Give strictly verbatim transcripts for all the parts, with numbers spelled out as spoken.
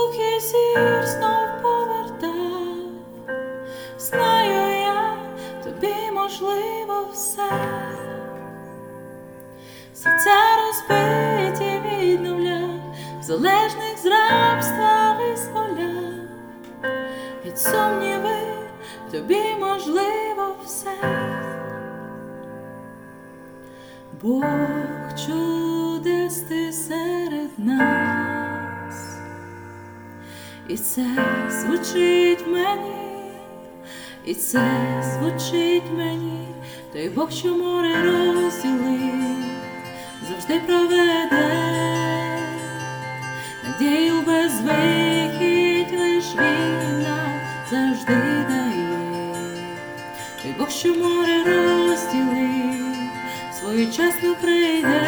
глухий зір знов повертав. Знаю я, тобі можливо все. Серця розбиті відновляв, залежних з рабства визволяв. Від сумнівів тобі можливо все. Бог чудес ти серед нас, і це звучить мені, і це звучить мені. Той Бог, що море розділив, завжди проведе, надію безвихідь лиш Він нам завжди дає. Той Бог, що море розділив, своєчасно прийде,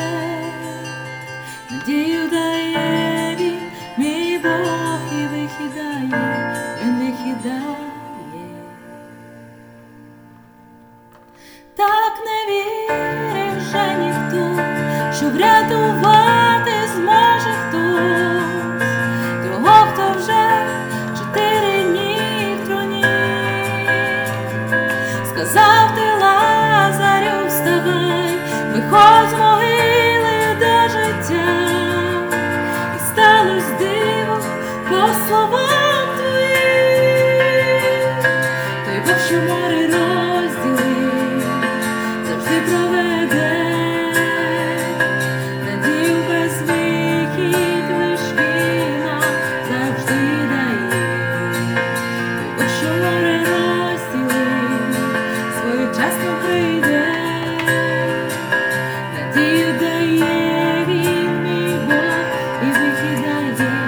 надію дає Він, мій Бог, і вихід дає, Він вихід дає. Так не вірив вже ніхто, що врятувати зможе хтось того, хто вже чотири дні в труні. Сказав ти Лазарю, вставай, виходь з могили до життя. І сталось диво по словам твоїм. Той Бог, що море розділив, завжди проведе, надію безвихідь лиш Він нам завжди дає. Той Бог, що море розділив, своєчасно прийде, надію дає Він, мій Бог, і вихід дає.